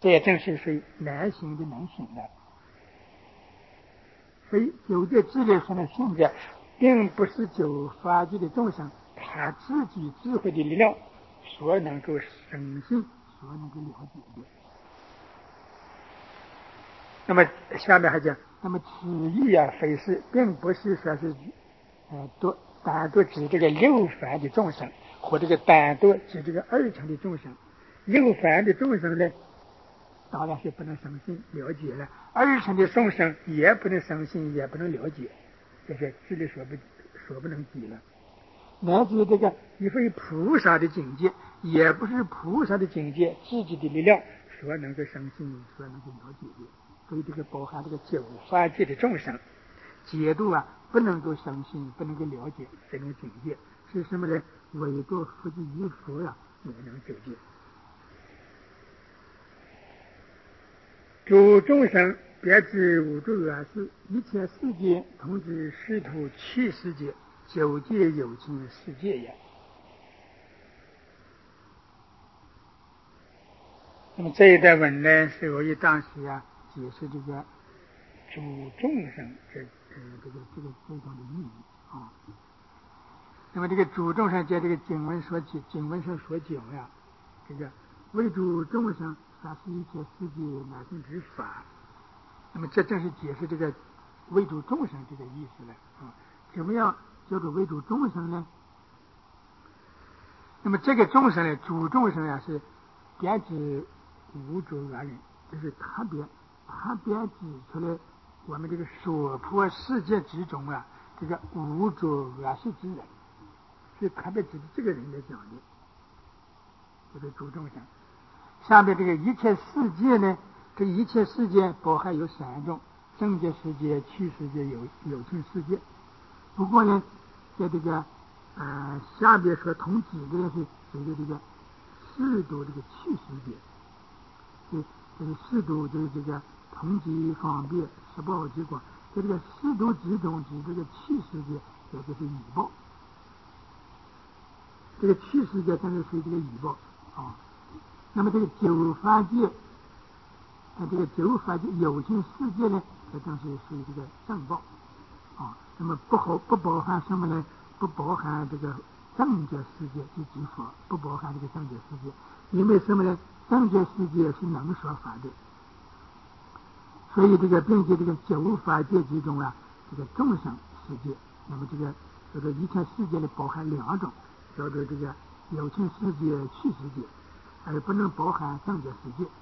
这也正是属于难行的难行的。所以九界智力上的性质，并不是九法界的众生他自己智慧的力量所能够生信、所能够了解的。那么下面还讲，那么此意啊，非是，并不是说是单独指这个六凡的众生，或这个单独指这个二乘的众生。六凡的众生呢，当然是不能生信了解了；二乘的众生也不能生信，也不能了解，这是智力所不能及了。乃至这个一非菩萨的境界，也不是菩萨的境界自己的力量所能够生信、所能够了解的。所以这个包含这个九法界的众生，解度啊不能够生信，不能够了解这种境界，是什么呢？唯独佛之一佛呀，才能究竟。诸众生别知无诸恶事，一切世界同知师徒七世界，九界有情世界也。那么这一段文呢，是我以当时啊解释这个诸众生这种的意义啊。那么这个诸众生，在这个经文上所讲呀，这个为诸众生啥是一切世界乃生之法。那么这正是解释这个为诸众生这个意思了啊。怎么样叫做为诸众生呢？那么这个众生呢，诸众生呀，是点指无诸恶人，就是特别指出来我们这个娑婆世界之中啊，这个无诸恶事之人，是特别指这个人来讲的，这个诸众生。下面这个一切世界呢，这一切世界包含有三种：正觉世界、趣世界、有情世界。不过呢，在这个下边所同指的是这个四度这个趣世界。这个四度就是这个同极方便18之光，在这个四度之中指这个趣世界，也就是以报。这个趣世界正是属于这个以报啊。那么这个九法界，这个九法界有情世界呢，这正是属于这个正报啊。那么不包含什么呢？不包含这个正觉世界即指佛，不包含这个正觉世界，因为什么呢？正觉世界是能说法的，所以这个并且这个九法界之中啊，这个众生世界，那么这个一切世界里包含两种，叫做这个有情世界、趣世界，而不能包含正觉世界。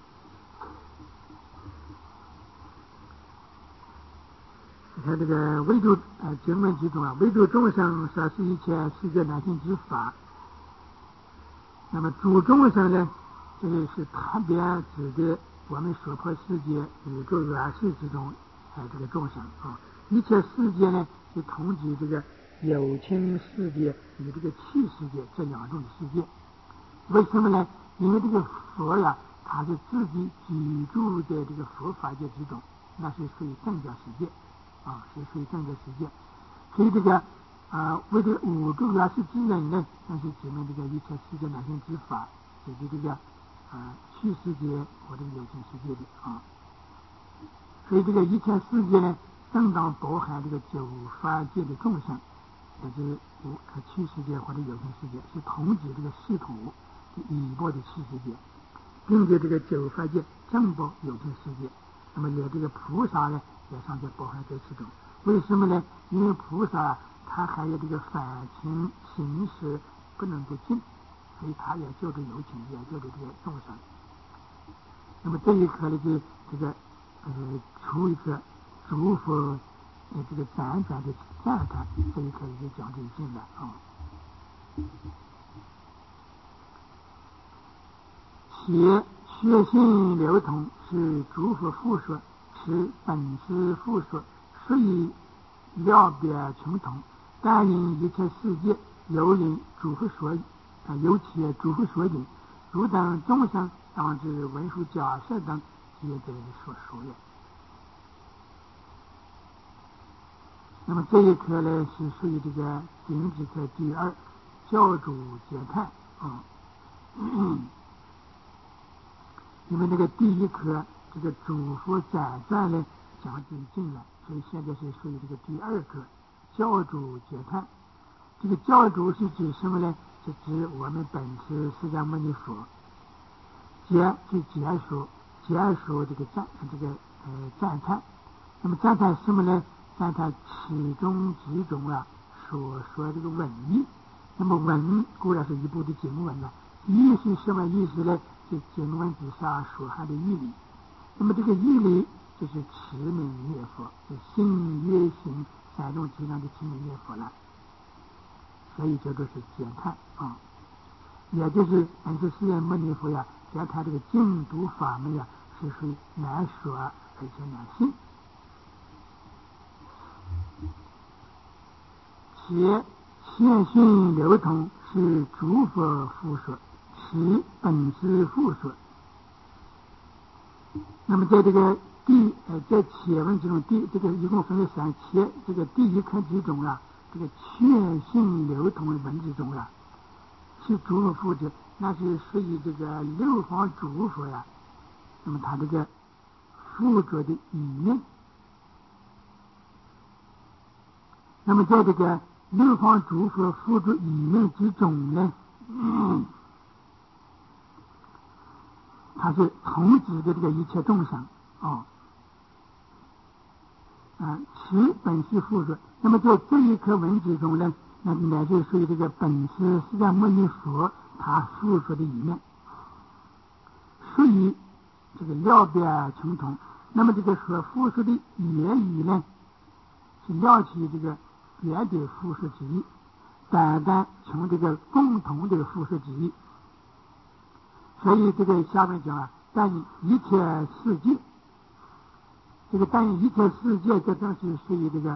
你看这个唯独经文之中啊，唯独众生说是一切世界乃行之法。那么诸众生呢，这个是特别指的我们娑婆世界宇宙恶世之中这个众生啊。一切世界呢是同指这个有情世界与这个趣世界这两种的世界。为什么呢？因为这个佛呀，他是自己居住在这个佛法界之中，那是属于正觉世界啊，是属于正觉世界。所以这个为这五诸恶世之人呢，那是指明这个一切世界乃行之法，就是这个趣世界或者有情世界的啊。所以这个一切世界呢，正当包含这个九法界的众生，也就是趣世界或者有情世界，是同指这个世土以报的趣世界，并且这个九法界正报有情世界。那么有这个菩萨呢，也尚且包含在其中。为什么呢？因为菩萨他还有这个反情形式不能够尽，所以他也叫做有情，也叫做这个众生。那么这一课呢，就这个出一个诸佛这个辗转的赞叹，这一课就讲这一尽了啊。学性流通是诸佛复说，是本师复说，所以了别穷通，但因一切世界由因诸佛所由其诸佛所引，汝等众生当知文殊假设等皆得所说也。那么这一课呢，是属于这个经之课第2，教主解叹啊。 因为那个第一课这个嘱咐宰战呢讲解尽了，所以现在是属于这个第二课教主解叹。这个教主是指什么呢？是指我们本师释迦牟尼佛。解是解说这个赞叹。那么赞叹什么呢？赞叹其中几种所说这个文义。那么文固然是一部的经文了，义是什么意思呢？是经文之下所含的义理。那么这个义理就是持名念佛，是信愿行三种极量的持名念佛了，所以叫做是减叹也就是本师释迦牟尼佛在他这个净土法门是属于难说而且难信，且现信流通是诸佛复说，其本师复说。那么在这个在前文之中，这个一共分为3节，这个第一课之中这个确信流通的文字中是诸佛复说，那是属于这个六方诸佛那么他这个复说的语面。那么在这个六方诸佛复说语面之中呢，它是同指的这个一切众生其本师复说。那么在这一课文字中呢，那就属于这个本师释迦牟尼佛他复说的语面，属于这个了别穷通。那么这个所复说的言语呢，是了其这个别的复说之意，单从这个共同的复说之意。所以这个下面讲但一切世界，这个但一切世界这正是属于这个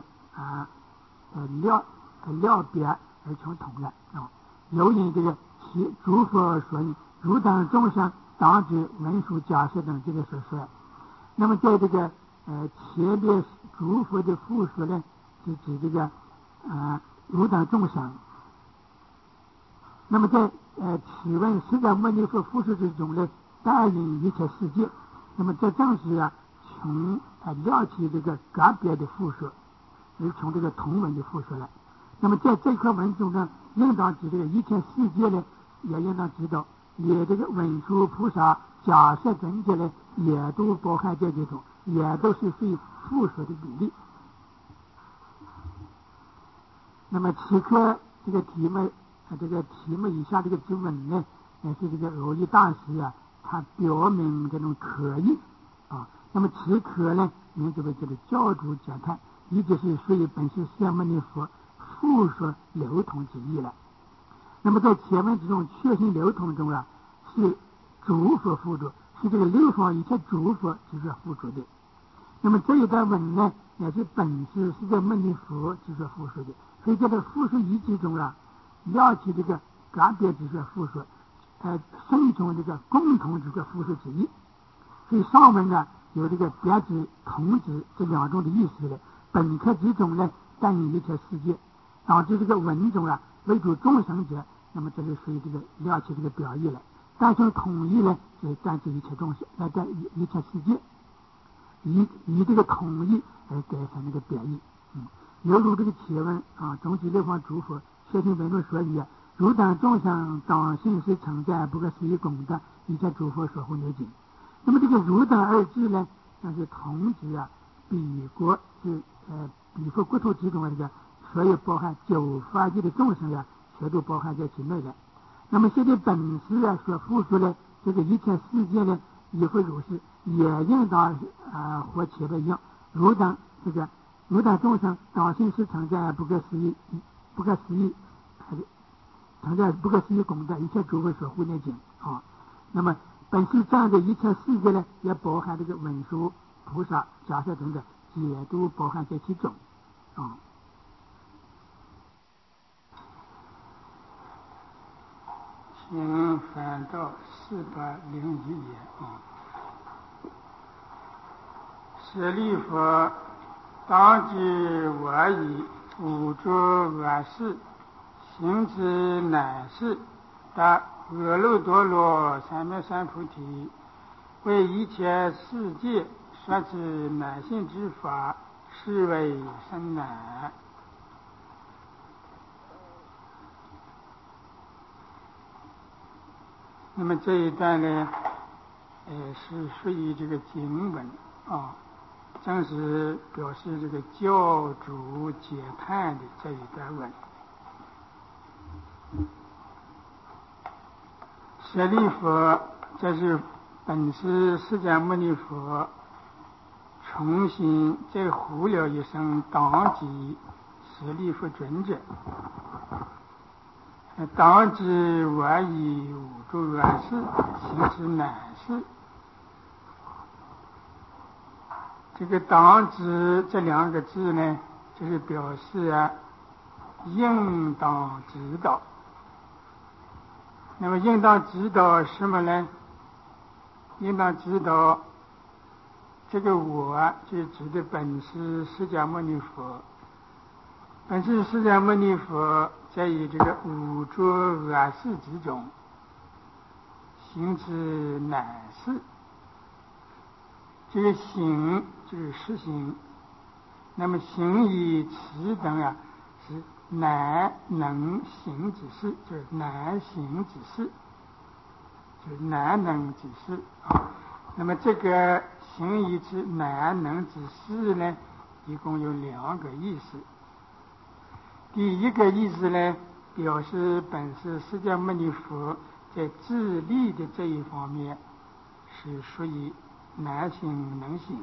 了别而穷通了由因这个其诸佛所应，如等众生当知文殊假设等这个所说。那么在这个前面诸佛的复说呢，是指这个如等众生。那么在此问释迦牟尼佛复说之中呢，带领一切世界。那么这正是从了解这个个别的复说，而从这个同文的复说了。那么在这课文中呢，应当指这个一切世界呢，也应当知道，也这个文殊菩萨假设真解呢，也都包含在这种，也都是属于复说的比例。那么此刻这个题目以下这个之文呢，也是这个偶益大师他表明这种可以那么此刻呢，名字为这个教主解叹，也就是属于本师释迦牟尼佛复说流通之意了。那么在前文之中，确信流通中是诸佛复说，是这个六方一切诸佛之所复说的。那么这一段文呢，也是本师释迦牟尼佛之所复说的。所以在这复说义之中了解这个个别之所复说，顺从这个共同这个复说之意。所以上文有这个别指同指这2种的意思的。本课之中呢，但以一切世界，导致这个文中为主众生者，那么这就属于这个了解这个表意了。但从统一呢，是单指一切众生，在一切世界，以这个统一而改成那个表意。犹如这个前文总指六方诸佛确信文中所语如等众生当信是称赞不可思议功德，一切诸佛所护念经。那么这个如等二字呢，那是同指彼国是彼佛国土之中这个所有包含9法界的众生全都包含在其内的。那么现在本师所复说的这个一切世界呢，也会如是，也应当和前面一样，如等众生当信是称赞不可思议称赞不可思议功德，一切诸佛所护念经那么本师这样的一切世界呢，也包含这个文殊菩萨假设等等，也都包含在其中请翻到401页舍利弗，当知我以五诸恶事行之难事，得阿耨多罗三藐三菩提。 为一切世界说持乃性之法，是为生难。那么这一段呢，是属于这个经文啊，正是表示这个教主解叹的这一段文。舍利弗，这是本师释迦牟尼佛重新再呼了一声当即舍利弗尊者，当知我以无诸恶事行之难事。这个当知这两个字呢，就是表示应当知道。那么应当知道什么呢？应当知道这个我就指的本师释迦牟尼佛。本师释迦牟尼佛在于这个五浊恶世之中行之难事。这个行就是实行，那么行与此等是难能行之事，就是难行之事，就是难能之事啊。那么这个行与此难能之事呢，一共有两个意思。第一个意思呢，表示本师释迦牟尼佛在自力的这一方面是属于难行能行，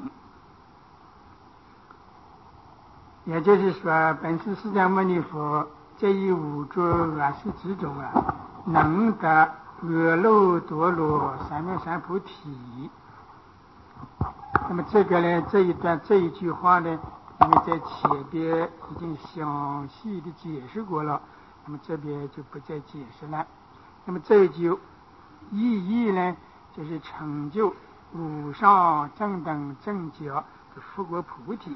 也就是说，本师释迦牟尼佛在于五浊恶世之中能得阿耨多罗三藐三菩提。那么这个呢，这一句话呢，因为在前边已经详细的解释过了，那么这边就不再解释了。那么这一句意义呢，就是成就无上正等正觉的佛国菩提。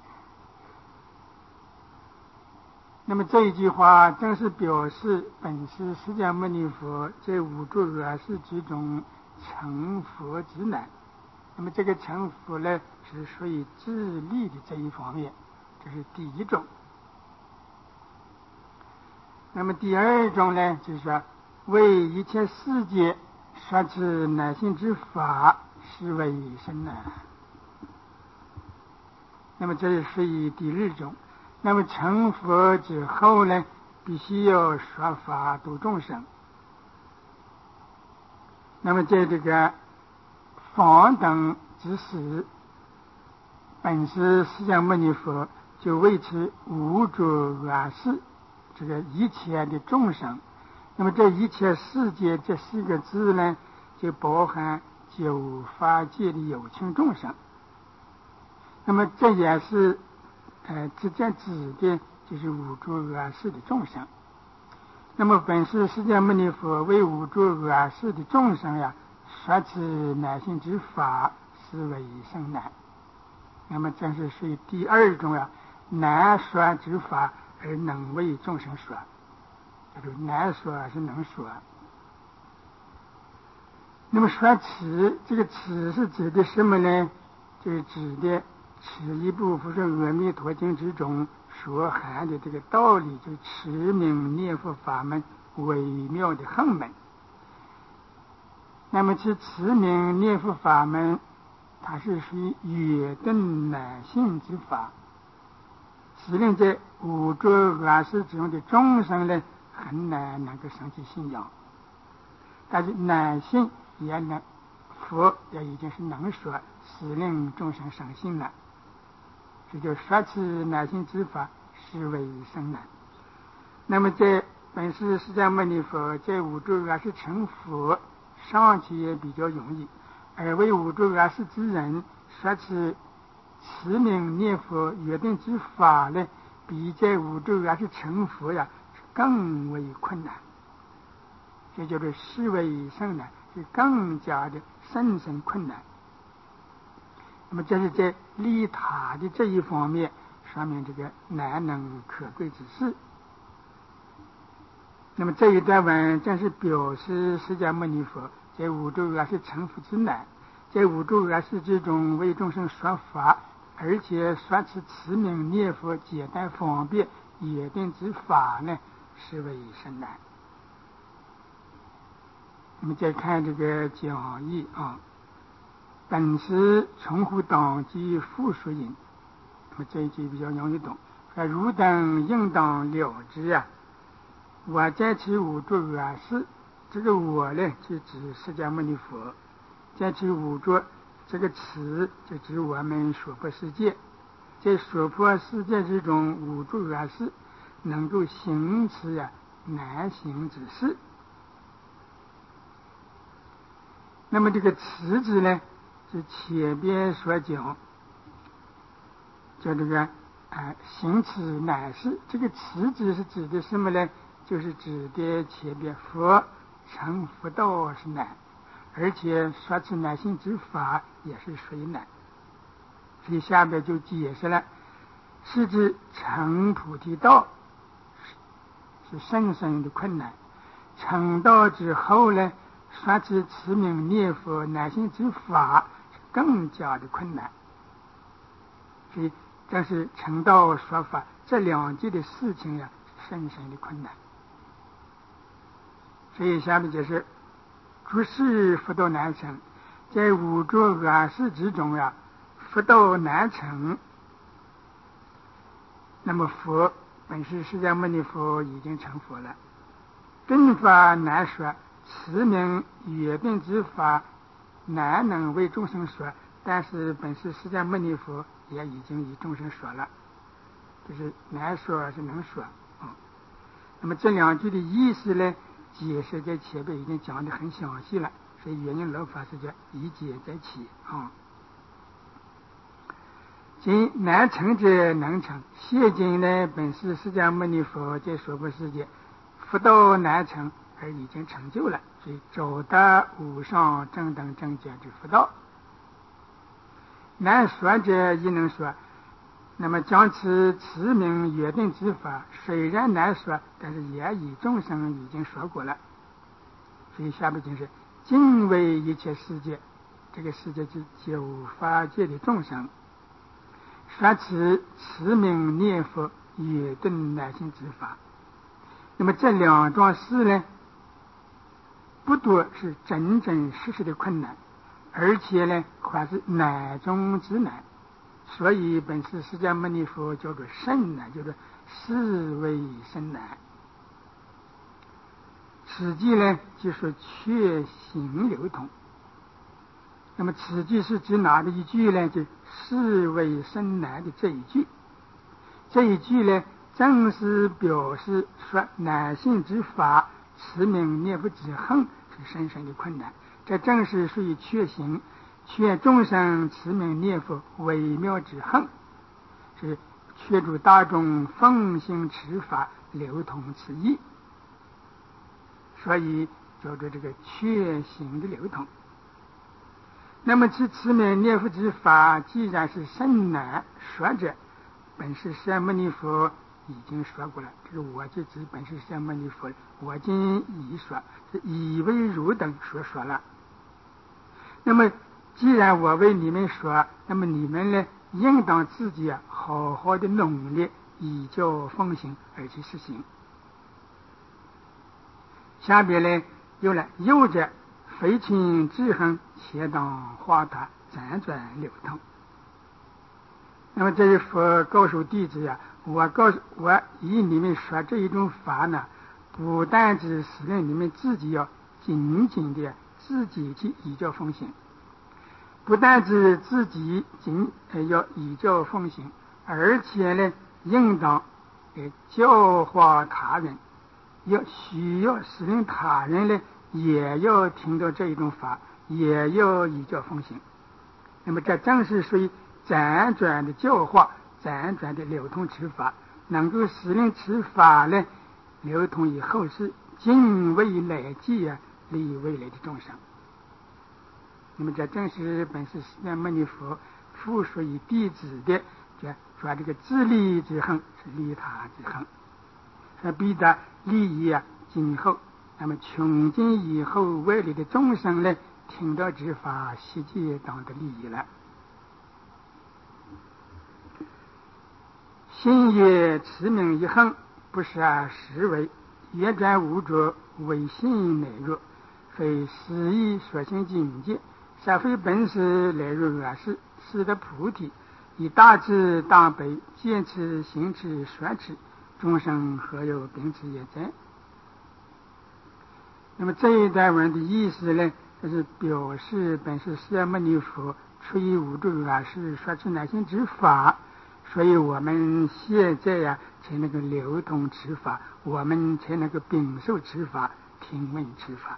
那么这一句话正是表示本师释迦牟尼佛在五浊恶世之中成佛之难。那么这个成佛呢，是属于自力的这一方面，这是第一种。那么第二种呢，就是说为一切世界说持乃性之法，是为生难。那么这是属于第二种。那么成佛之后呢，必须要说法度众生。那么在这个方等之时，本师释迦牟尼佛就为持无浊恶世这个一切的众生。那么这一切世界这四个字呢，就包含九法界的有情众生。那么这也是直接指的就是五浊恶世的众生。那么本师释迦牟尼佛为五浊恶世的众生说持乃性之法，是为生难。那么这是属于第二种难说之法而能为众生说，就是难说是能说。那么说持，这个持是指的什么呢？就是指的持一部佛说阿弥陀经之中所含的这个道理，就是持名念佛法门微妙的横门。那么这持名念佛法门，它是属于远顿难信之法，使令在五浊恶世之中的众生呢，很难能够生起信仰。但是难信也能，佛也已经是能说，使令众生生信了。这就说持乃性之法，是为生难。那么在本师释迦牟尼佛在五浊恶世成佛尚且也比较容易，而为五浊恶世之人说持持名念佛约定之法呢，比在五浊恶世成佛更为困难。这就是是为生难，是更加的深深困难。那么这是在利他的这一方面说明这个难能可贵之事。那么这一段文正是表示释迦牟尼佛在五浊恶世成佛之难， 在五浊恶世之中为众生说法，而且说此持名念佛简单方便也定之法呢，是为甚难。我们再看这个讲义啊，本师重复当机复述引，那么这一句比较容易懂。说汝等应当了知啊，我在其五浊恶世，这个我呢就指释迦牟尼佛，在其五浊这个词就指我们娑婆世界，在娑婆世界之中五浊恶世能够行持难行之事。那么这个持字呢，是前边所讲，叫这个行持难事。这个持字是指的什么呢？就是指的前边佛成佛道是难，而且说持难行之法也是属于难。所以下边就解释了，是指成菩提道是深深的困难，成道之后呢，说持持名念佛难行之法是更加的困难。所以这是成道说法这两件的事情是深深的困难。所以下面就是诸事佛道难成，在五浊恶世之中佛道难成。那么佛本师释迦牟尼佛已经成佛了，正法难说，持名约定之法难能为众生说，但是本师释迦牟尼佛也已经与众生说了，就是难说是能说。那么这两句的意思呢，解释在前边已经讲得很详细了，所以圆应老法师叫一解在起今难成者能成，现今呢本师释迦牟尼佛在娑婆世界佛道难成而已经成就了，所以找得无上正等正觉之佛道。难说者亦能说，那么将此持名约定之法虽然难说，但是也以众生已经说过了。所以下边就是尽为一切世界，这个世界是九法界的众生，说此持名念佛约定难行之法。那么这两桩事呢，不多是真真实实的困难，而且呢还是难中之难，所以本师释迦牟尼佛叫做甚难，叫做是为甚难。此句呢就是确行流通。那么此句是指哪的一句呢？就是为甚难的这一句。这一句呢正是表示说难行之法持名念佛之行是深深的困难，这正是属于确行，劝众生持名念佛微妙之行，是劝助大众奉行持法流通此意，所以叫做这个确行的流通。那么其持名念佛之法既然是甚难说者，本师释迦牟尼佛已经说过了，这个我就指本师释迦牟尼佛，我今已说，是以为汝等所说了。那么既然我为你们说，那么你们呢应当自己好好的努力，以教奉行而去实行。下边呢有了右者非亲之行，且当化他辗转流通。那么这是佛告诉弟子我以你们说这一种法呢，不但只是令你们自己要紧紧的自己去依教奉行，不但只自己要依教奉行，而且呢应当教化他人，需要使令他人呢也要听到这一种法，也要依教奉行。那么这正是属于辗转的教化，辗转的流通持法，能够使令持法呢流通于后世，尽未来际利未来的众生。那么这正是本师释迦牟尼佛复述于弟子的，说这个自利之行是利他之行，说必得利益今后，那么穷尽以后未来的众生呢听到之法，悉皆当得利益了。心曰：持名一横，不杀实为，业转无着，唯心乃弱，非思意所行境界，煞非本事来入恶事，是得菩提，以大智大悲，见持行持说持，众生何有秉持也在。那么这一段文的意思呢，就是表示本是释迦牟尼佛出于无著恶事说持乃行之法，所以我们现在呀才能够流通持法，我们才能够禀受持法，听闻持法。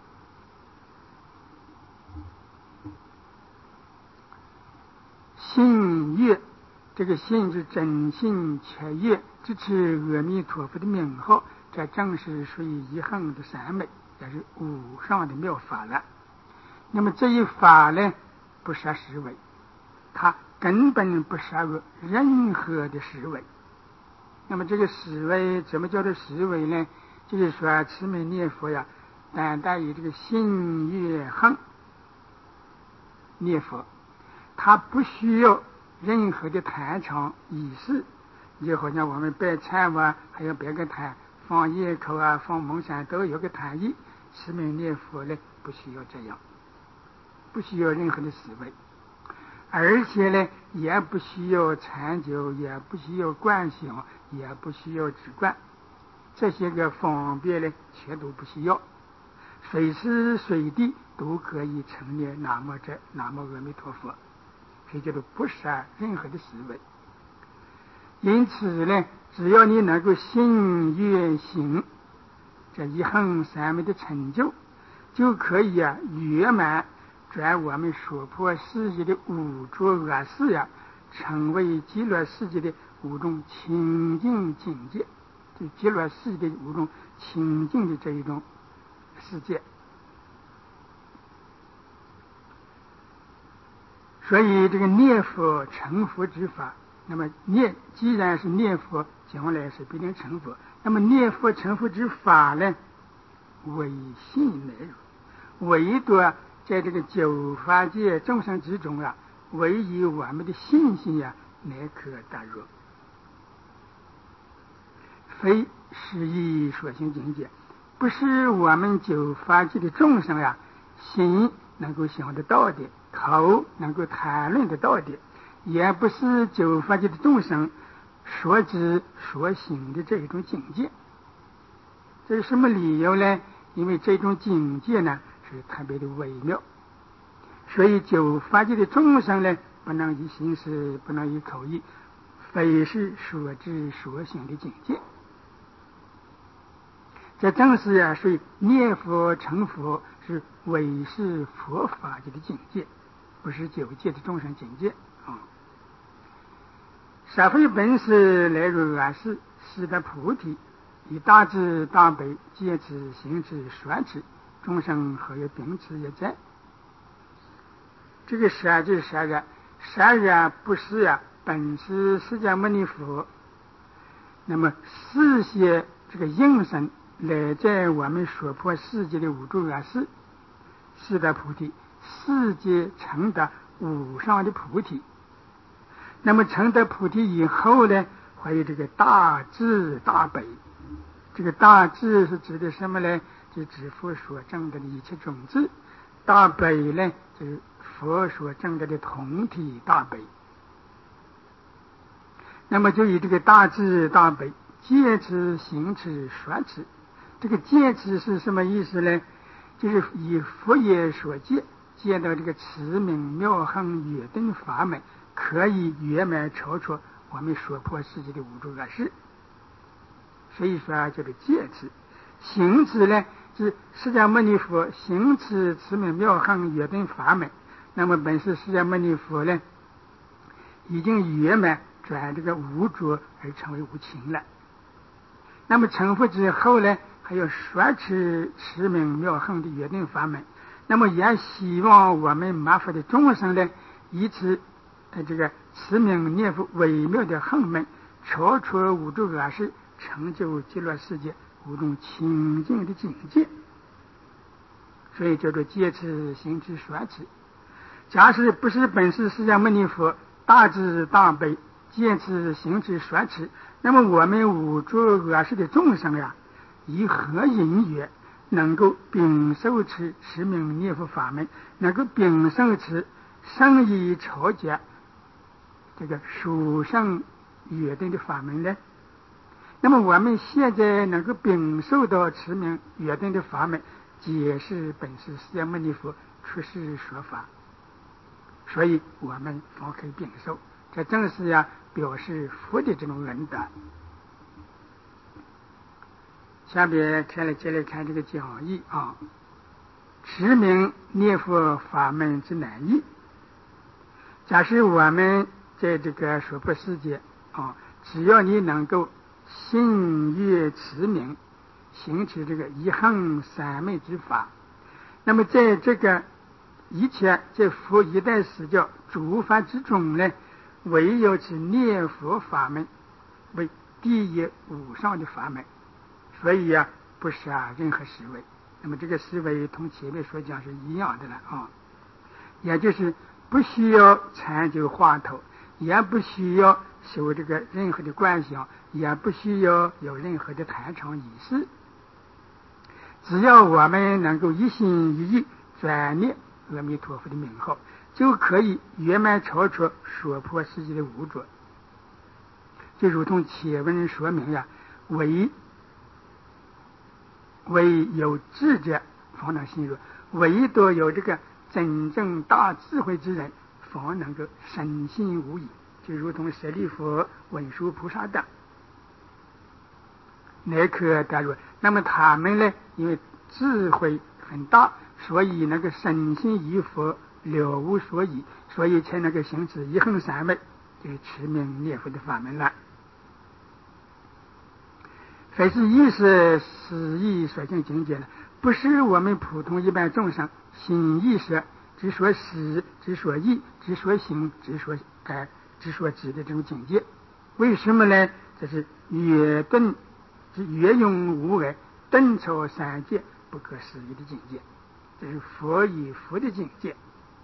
信乐，这个信是真信切悦，支持阿弥陀佛的名号，这正是属于一横的三昧，也是无上的妙法了。那么这一法呢，不杀实为，它根本不杀入任何的实为。那么这个实为怎么叫做实为呢？就是说持名念佛呀，单单以这个信乐横念佛，它不需要任何的坛场仪式，就好像我们拜忏啊，还有别个坛，放焰口啊，放蒙山都有个坛仪。持名念佛呢，不需要这样，不需要任何的思维，而且呢，也不需要禅酒，也不需要观想，也不需要止观，这些个方便呢，全都不需要，随时随地都可以成念南无阿弥陀佛，所以叫做不杀任何的思维。因此呢，只要你能够信愿行这一横三昧的成就，就可以圆满转我们所破世界的五浊恶事呀，成为极乐世界的五种清净境界，就极乐世界的五种清净的这一种世界。所以这个念佛成佛之法，那么既然是念佛，将来是必定成佛。那么念佛成佛之法呢，唯信乃入，唯独在这个九法界众生之中唯以我们的信心乃可达入，非实意所行境界，不是我们九法界的众生心能够想得到的，口能够谈论得到的，也不是九法界的众生所知所行的这一种境界。这是什么理由呢？因为这种境界呢是特别的微妙，所以九法界的众生呢，不能以心识，不能以口意，非是所知所行的境界。这正是所以念佛成佛是唯是佛法界的境界，不是九界的众生境界煞非本事来入恶事，是得菩提，以大智大悲，戒持行持说持，众生何有秉持也在。这个杀就是杀人，杀人不是本是释迦牟尼佛，那么事些这个应身来在我们所破世界的五浊恶事，是得菩提，世界成得无上的菩提。那么成得菩提以后呢，还有这个大智大悲。这个大智是指的什么呢？就指佛所证得的一切种子。大悲呢，就是佛所证得的同体大悲。那么就以这个大智大悲，戒持行持说持。这个戒持是什么意思呢？就是以佛业所戒，见到这个持名妙行约定法门，可以圆满超出我们所破世界的五浊恶事，所以说叫做戒持。行持呢，是释迦牟尼佛行持持名妙行约定法门，那么本是释迦牟尼佛呢，已经圆满转这个无浊而成为无情了。那么成佛之后呢，还有说持持名妙行的约定法门，那么也希望我们麻烦的众生呢，以此这个持名念佛微妙的行门，超出五浊恶事，成就极乐世界五种清净的境界。 所以叫做戒持、行持、说持。假使不是本师释迦牟尼佛大智大悲戒持、行持、说持，那么我们五浊恶世的众生呀，以何因缘能够秉受持持名念佛法门，能够秉受持圣意超解这个殊胜约定的法门呢？那么我们现在能够秉受到持名约定的法门，皆是本师释迦牟尼佛出世说法，所以我们方可以秉受。这正是表示佛的这种恩德。下边接来看这个讲义持名念佛法门之难易。假使我们在这个娑婆世界只要你能够信愿持名，行持这个一行三昧之法，那么在这个一切在佛一代时教诸法之中呢，唯有是念佛法门为第一无上的法门，所以不设任何思维。那么这个思维同前面所讲是一样的了也就是不需要参究话头，也不需要修这个任何的观想，也不需要有任何的坛场仪式，只要我们能够一心一意专念阿弥陀佛的名号，就可以圆满超出娑婆世界的无着。就如同前文说明唯有智者方能信入，唯独有这个真正大智慧之人方能够深信无疑。就如同舍利弗、文殊菩萨等乃可得入。那么他们呢，因为智慧很大，所以能够深信一佛，了无所疑，所以才能够行持一行三昧，就是持名念佛的法门了。非是意识实意所见境界呢，不是我们普通一般众生心意识之所识、之所意、之所行、之所知的这种境界。为什么呢？这是越用无碍，顿超三界，不可思议的境界。这是佛与佛的境界。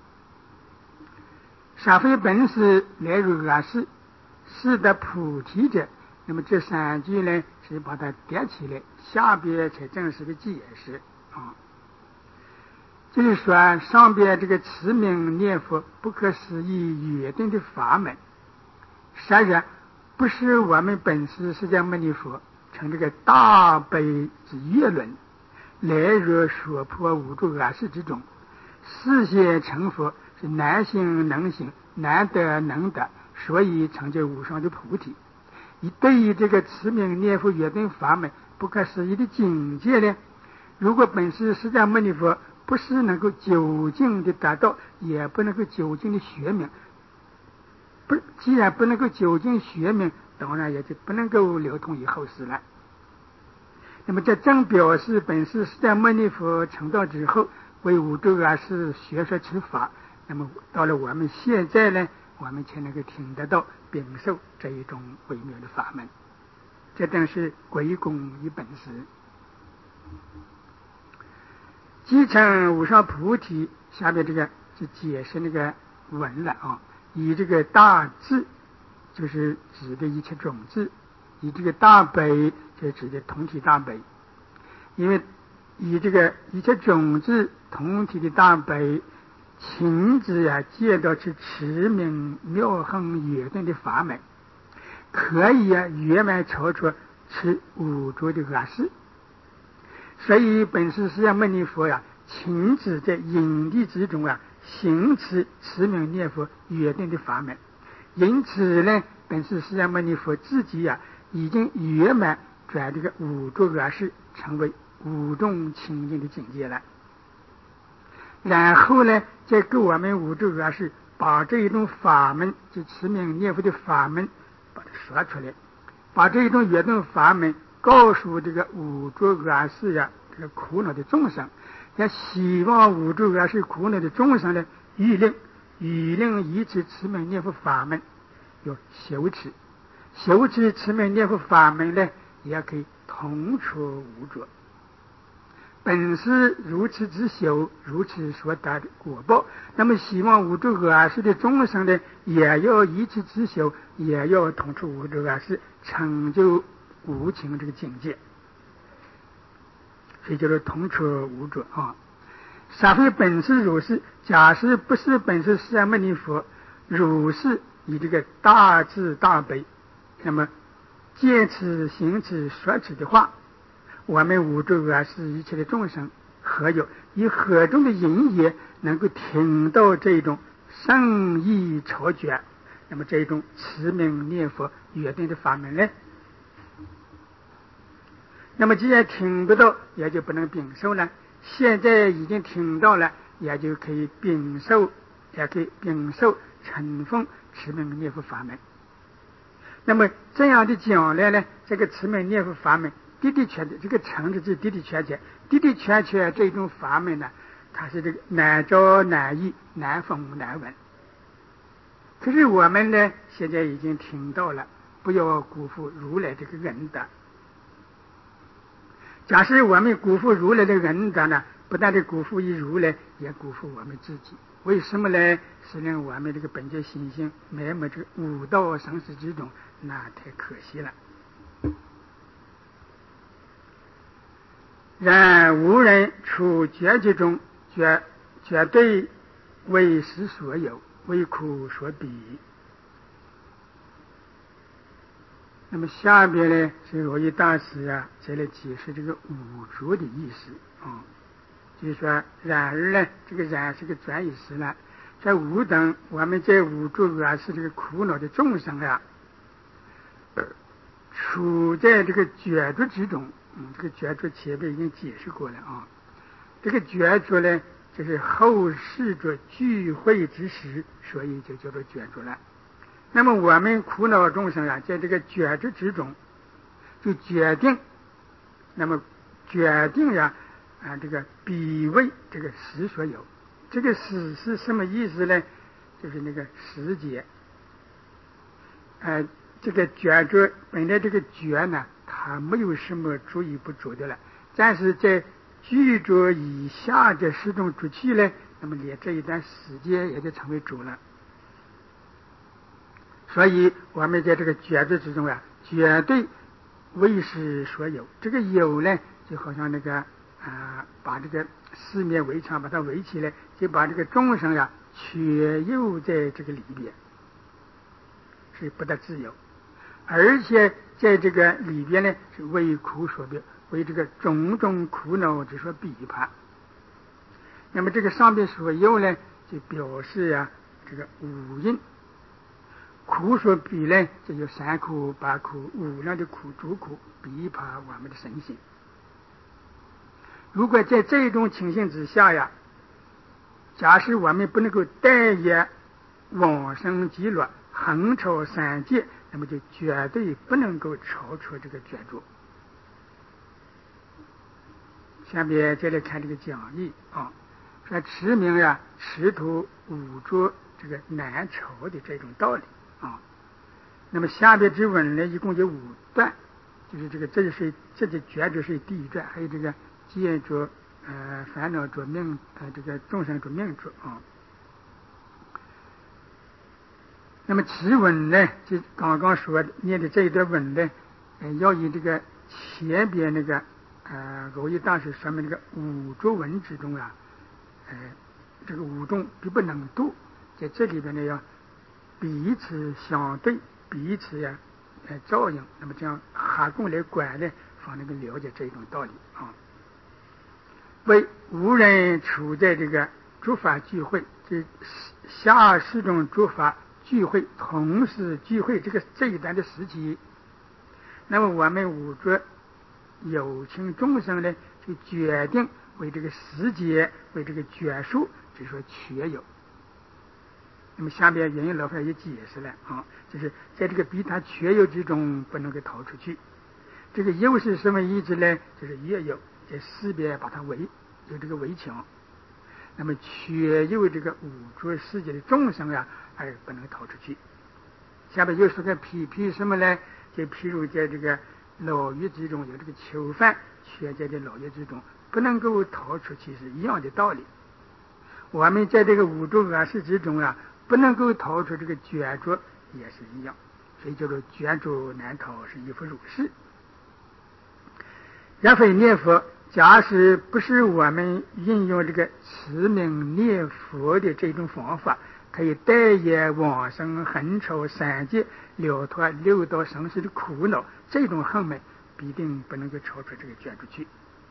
杀非本师来入阿世，是得菩提者。那么这三句呢，是把它叠起来，下边才正式的解释就是说上边这个持名念佛不可思议约定的法门，实然不是我们本师释迦牟尼佛成这个大悲之月轮来入娑婆无诸阿世之中，事先成佛是难行能行，难得能得，所以成就无上的菩提。对于这个持名念佛约定法门不可思议的境界呢，如果本师释迦牟尼佛不是能够究竟的达到，也不能够究竟的学明，既然不能够究竟学明，当然也就不能够流通于后世了。那么这正表示本师释迦牟尼佛成道之后为五洲阿世学说持法，那么到了我们现在呢，我们才能够听得到秉受这一种微妙的法门，这正是归功于本师。继承无上菩提，下面这个是解释那个文了以这个大智就是指的一切种子，以这个大悲就指的同体大悲。因为以这个一切种子同体的大悲亲自见到去持名妙行约定的法门，可以圆满超出持五浊的阿世。所以本师释迦牟尼佛亲自在因地之中行持持名念佛约定的法门。因此呢，本师释迦牟尼佛自己已经圆满转这个五浊阿世成为五种清净的境界了。然后呢，再给我们五浊阿世把这一种法门，就持名念佛的法门把它说出来，把这一种约定法门告诉这个五浊阿世这个苦恼的众生，也希望五浊阿世苦恼的众生呢，欲令以此持名念佛法门有修持持名念佛法门呢，也可以同出无浊。 本是如此之修，如此所得的果报。那么希望无诸恶世的众生呢，也要以此之修，也要同出无诸恶世，成就无情这个境界。所以叫做同出无诸啊。杀非本是如是，假使不是本是释迦牟尼佛如是以这个大慈大悲，那么见此行此说此的话，我们无诸恶世一切的众生何有以何种的因缘能够听到这种圣意超绝，那么这种持名念佛约定的法门呢？那么既然听不到，也就不能禀受了。现在已经听到了，也就可以禀受，也可以禀受承奉持名念佛法门。那么这样的将来呢，这个持名念佛法门的的确确，这个成就是的的确确这种法门呢，它是这个难招难译，难逢难闻。可是我们呢，现在已经听到了，不要辜负如来这个恩德。假使我们辜负如来的恩德呢，不但的辜负于如来，也辜负我们自己。为什么呢？是令我们这个本觉心性埋没这个五道生死之中，那太可惜了。然无人处觉之中，绝对为实所有，为苦所逼。那么下边呢，是罗盂大师啊，再来解释这个五浊的意思啊。就是说，然而呢，这个然是个转义词了。在五等，我们在五浊恶世这个苦恼的众生啊，处在这个觉浊之中。这个觉浊前面已经解释过了啊。这个觉浊呢，就是后世着聚会之时，所以就叫做觉浊了。那么我们苦恼众生啊，在这个觉知之中，就决定，那么决定呀这个彼为这个实所有。这个实是什么意思呢？就是那个实节。这个觉知本来这个觉呢，它没有什么主与不主的了，但是在具足以下的十种主气呢，那么连这一段时间也就成为主了。所以我们在这个觉知之中啊，绝对为是所有。这个有呢，就好像那个把这个四面围墙把它围起来，就把这个众生呀却又在这个里边，是不得自由。而且在这个里边呢，是为苦所逼，为这个种种苦恼之所逼迫。那么这个上边所有呢，就表示这个五因。苦所逼呢，这有三苦、八苦、无量的苦、诸苦逼迫我们的身心。如果在这种情形之下呀，假使我们不能够待业往生极乐，横超三界，那么就绝对不能够超出这个觉浊。下面再来看这个讲义啊，说持名持图五浊这个难超的这种道理啊。那么下边之文呢，一共有5段，就是这就觉浊是第1段，还有这个见浊、烦恼浊、命这个众生浊、命浊啊。那么此文呢，就刚刚说念的这一段文呢，要以这个前边那个罗盂大师说明这个五浊文之中这个五种必不能度，在这里边呢要彼此相对，彼此照应，那么这样合共来管呢，方能够了解这种道理啊。为无人处在这个诸法聚会，这下4种诸法聚会同时聚会这一段的时期，那么我们五浊有情众生呢，就决定为这个时节，为这个觉数，就说确有。那么下边引用老法也解释了啊，就是在这个逼他确有之中不能够逃出去。这个有是什么意思呢？就是也有在四边把它有这个围墙，那么确有这个五浊世界的众生而不能逃出去。下边又说个譬什么呢？就譬如在这个牢狱之中有这个囚犯，却在这牢狱之中不能够逃出去是一样的道理。我们在这个五浊恶世之中啊，不能够逃出这个眷着也是一样，所以叫做眷着难逃，是亦复如是。然非念佛，假使不是我们运用这个持名念佛的这种方法，可以代业往生横超三界，了脱六道生死的苦恼，这种恨们必定不能够超出这个眷着去。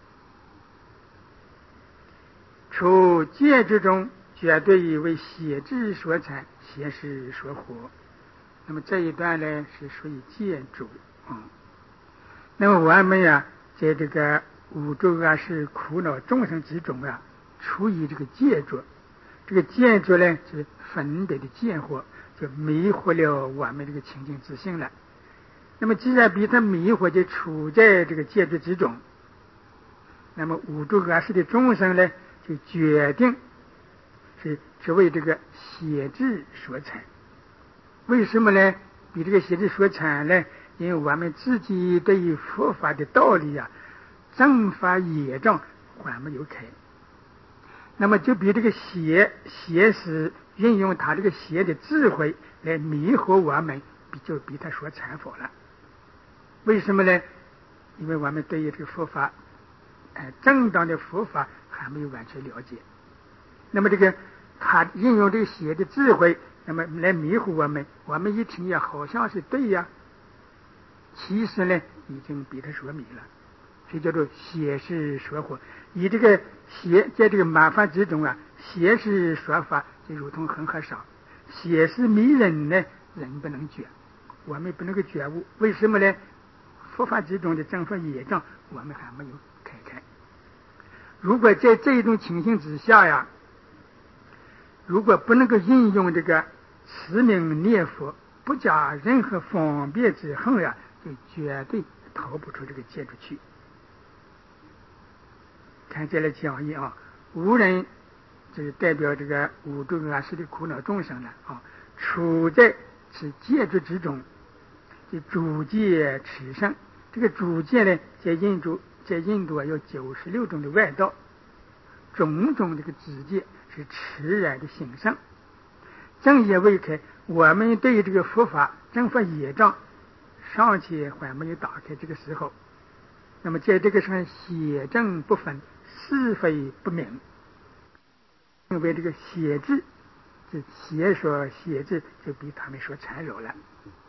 除戒之中，绝对为邪智所产，邪识所惑。那么这一段呢，是属于戒主那么我们呀，在这个五浊恶世苦恼众生之中啊，处于这个戒着，这个戒着呢是分别的见惑，就迷惑了我们这个清净自性了。那么既然被他迷惑，就处在这个戒着之中，那么五浊恶世的众生呢，就决定是只为这个邪智所产。为什么呢？比这个邪智所产呢？因为我们自己对于佛法的道理啊，正法业障还没有开，那么就比这个邪是运用他这个邪的智慧来迷惑我们，就比他所产佛了。为什么呢？因为我们对于这个佛法正当的佛法还没有完全了解，那么这个他运用这个邪的智慧，那么来迷惑我们，我们一听呀好像是对呀，其实呢已经被他所迷了，所以叫做邪是说惑。以这个邪在这个满法之中啊，邪是说法就如同恒河沙，邪是迷人呢，人不能觉，我们不能够觉悟。为什么呢？佛法之中的正法业障我们还没有开开。如果在这一种情形之下呀，如果不能够运用这个持名念佛，不加任何方便之恨呀，就绝对逃不出这个戒着去。看这类讲义啊，无人就是代表这个五浊恶世的苦恼众生了啊，处在此戒着之中，就主戒持圣。这个主戒呢，在印度有96种的外道，种种这个直戒是持然的行圣。正业未开，我们对这个佛法正法业障尚且还没有打开，这个时候，那么在这个上邪正不分，是非不明，因为这个邪智，这邪说邪智就比他们所缠绕了。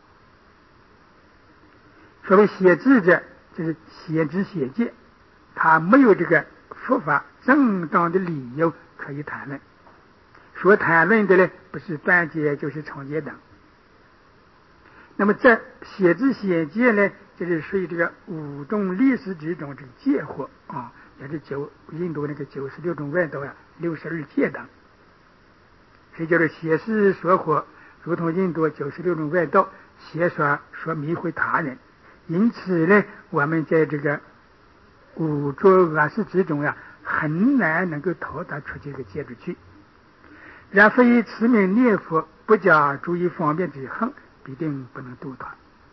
所谓邪智者，就是邪知邪见，他没有这个佛法正当的理由可以谈论。所谈论的呢，不是断戒就是常戒等。那么这邪知邪见呢，就是属于这个五种历史之中这个戒惑啊，也是印度那个96种外道啊，62戒等，所以叫做邪识所惑，如同印度96种外道邪所迷惑他人。因此呢，我们在这个五浊恶世之中啊，很难能够逃达出这个戒着去。然非持名念佛，不加注意方便之恨，必定不能度脱。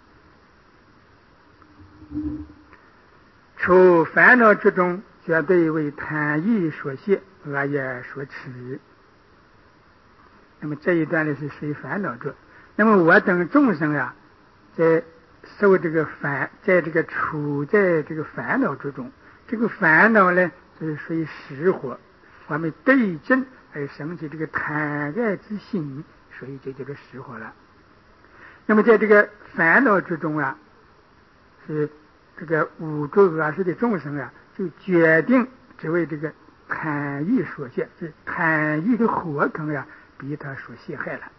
除烦恼之中，绝对为贪欲所摄，恶业所持。那么这一段呢是属于烦恼着。那么我等众生啊，在受这个在这个处在这个烦恼之中，这个烦恼呢就是属于实火，我们对症而生起这个贪爱之心，所以就叫做实火了。那么在这个烦恼之中啊，是这个五浊恶世的众生啊，就决定只为这个贪欲所陷，是贪欲的火坑啊，比他所陷害了。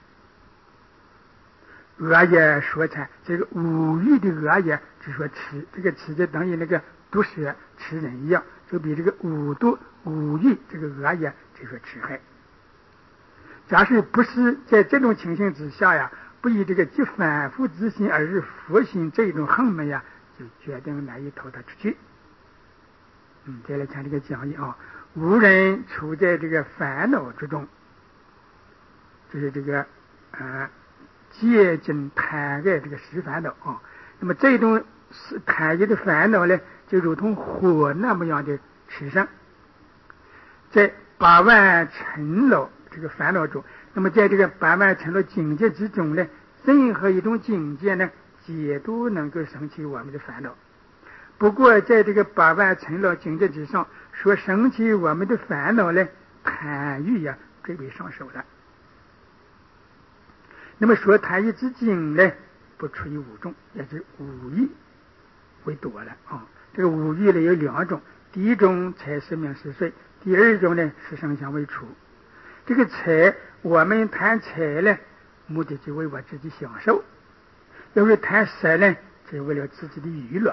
恶业所产，这个五欲的恶业只说吃，这个吃就等于那个毒蛇吃人一样，就比这个五毒五欲这个恶业只说吃害。假使不是在这种情形之下呀，不以这个即反复之心而是佛心这种恨门呀，就决定难以逃脱出去。再来看这个讲义啊，无人处在这个烦恼之中，就是这个戒尽贪爱这个实烦恼啊。那么这种贪欲的烦恼呢，就如同火那么样的持上，在8万尘劳这个烦恼中。那么在这个8万尘劳境界之中呢，任何一种境界呢，皆都能够生起我们的烦恼。不过在这个8万尘劳境界之上所生起我们的烦恼呢，贪欲呀最为上手了。那么说贪欲之精呢，不出于五种，也是五欲为多了啊。这个五欲呢有2种，第一种财食名食睡，第二种呢是声香味触。这个财，我们谈财呢，目的就为我自己享受；要是谈色呢，是为了自己的娱乐。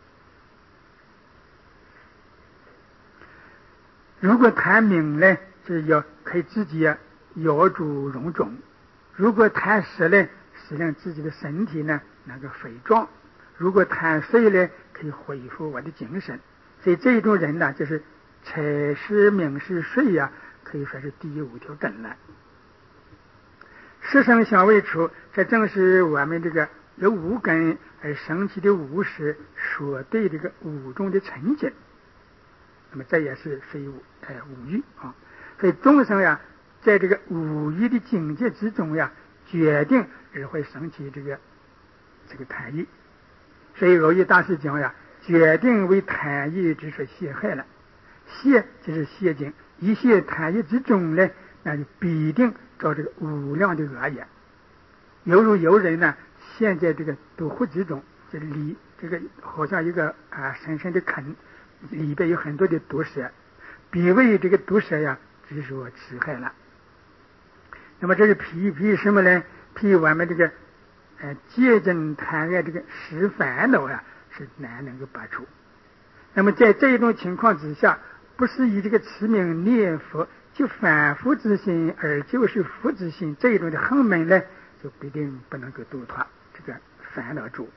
如果谈名呢，是要可以自己摇主容种；如果谈色呢，是让自己的身体呢能够肥壮；如果谈睡呢，可以恢复我的精神。所以这种人呢，就是财食名食睡呀，可以说是第5条根了。色声香味触，这正是我们这个由5根而生起的5识所对这个5种的成见。那么这也是非五欲啊。所以众生呀，在这个5欲的境界之中呀，决定而会生起这个贪欲。所以耦益大师讲呀，决定为贪欲之所陷害了。陷就是陷阱，一陷贪欲之中呢，那就必定遭这个无量的恶业。犹如有人呢陷在这个毒湖之中，这个好像一个深深的坑，里边有很多的毒蛇，必为这个毒蛇呀之所吃害了。那么这是譬什么呢？譬我们这个戒禁贪爱这个10烦恼呀，是难能够拔除。那么在这种情况之下，不是以这个持名念佛就反复之心而就是福之心，这一种的横门呢，就必定不能够度脱这个烦恼主。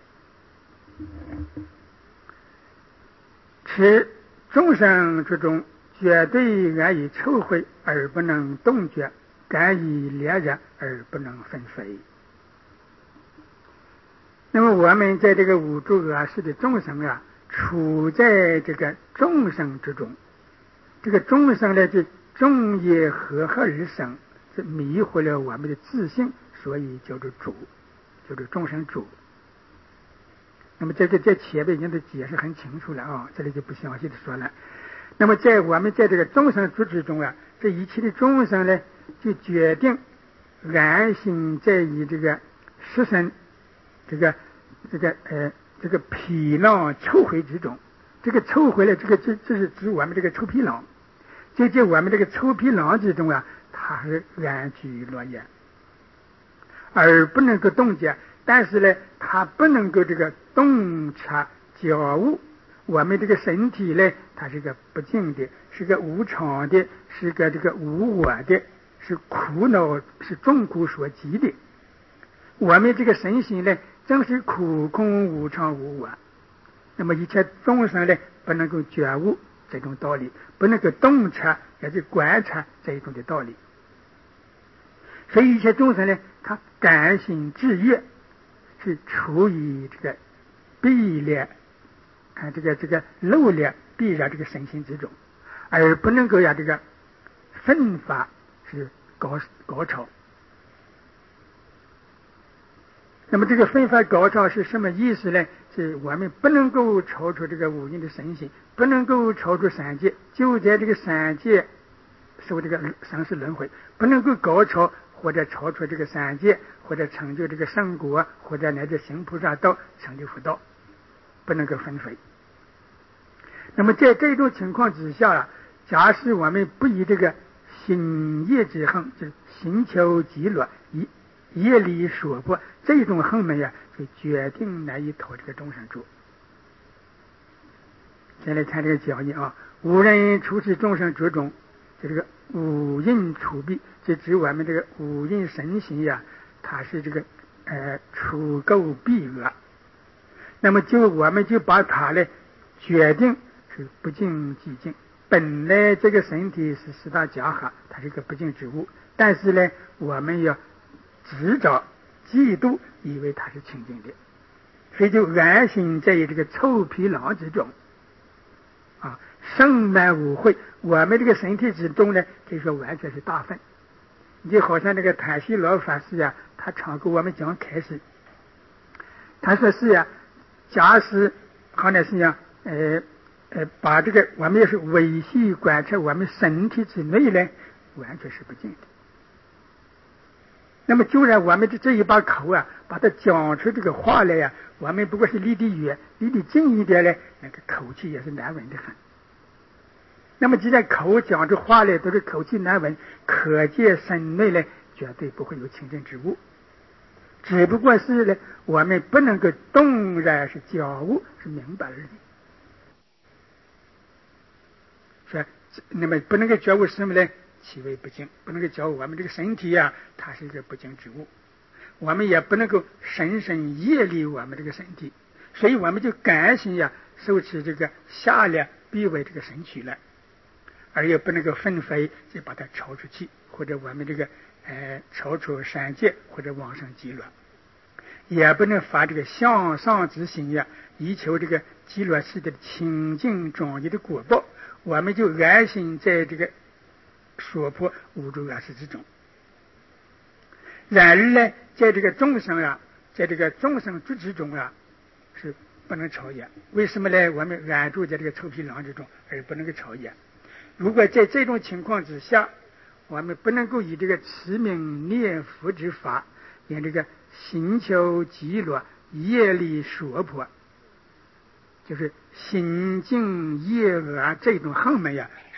此众生之中，绝对安以臭秽而不能动觉，感以烈热而不能分飞。那么我们在这个五诸恶世的众生啊，处在这个众生之中，这个众生呢，就众业和合而生，是迷惑了我们的自信，所以叫做主，叫做众生主。那么这个在前面已经都解释很清楚了啊，这里就不详细的说了。那么我们在这个众生主之中啊，这一切的众生呢，就决定安心在于这个十身这个皮囊臭秽之中。这个臭秽呢，这是指我们这个臭皮囊，就在我们这个臭皮囊之中啊，它是安居乐业，而不能够动觉。但是呢，它不能够这个动察觉悟。我们这个身体呢，它是个不净的，是个无常的，是个这个无我的，是苦恼，是众苦所集的。我们这个身心呢，正是苦空无常无我。那么一切众生呢，不能够觉悟这种道理，不能够洞察也是观察这一种的道理。所以一切众生呢，他甘心志愿是处于这个必烈这个漏烈必然这个身心之中，而不能够让这个奋发是高潮。那么这个奋发高潮是什么意思呢？是我们不能够超出这个五蕴的身心，不能够超出三界，就在这个三界受这个生死轮回，不能够高潮或者超出这个三界，或者成就这个圣果，或者乃至行菩萨道，成就佛道，不能够分飞。那么在这种情况之下假使我们不以这个心业之横，就是心求极乐，以业力所迫，这种横门呀，就决定难以脱这个众生主。先来看这个讲义啊，五人处此众生之中，就这个五蕴处蔽，就指我们这个五蕴身心呀，它是这个处垢蔽恶。那么我们就把它呢决定是不净寂静。本来这个身体是四大假合，它是一个不净之物，但是呢，我们要执着嫉妒，以为它是清净的，所以就安心在这个臭皮囊之中啊。 盛满污秽。我们这个身体之中呢，可以说完全是大粪。你就好像那个谭旭老法师呀，他常给我们讲开始，他说是呀，假使好像是呀，把这个我们要是维系观察我们身体之内呢，完全是不净的。那么就让我们的这一把口啊，把它讲出这个话来呀，我们不过是离得远，离得近一点呢，那个口气也是难闻的很。那么既然口讲出话来都是口气难闻，可见身内呢绝对不会有清净之物，只不过是呢我们不能够动然是觉悟，是明白而已。说那么不能够觉悟什么呢？其为不净，不能够觉悟我们这个身体啊，它是一个不净之物。我们也不能够深深业力我们这个身体，所以我们就甘心呀受持这个下列必为这个身躯了，而又不能够分飞就把它超出去，或者我们这个超出三界，或者往上极乐，也不能发这个向上之心呀，以求这个极乐世界的清净庄严的果报。我们就安心在这个娑婆无诸恶世之中。然而呢，在这个众生啊，在这个众生之中啊，是不能超越。为什么呢？我们安住在这个臭皮囊之中，而不能够超越。如果在这种情况之下，我们不能够以这个持名念佛之法，连这个行求极乐业力娑婆，就是心净业恶这种行门呀，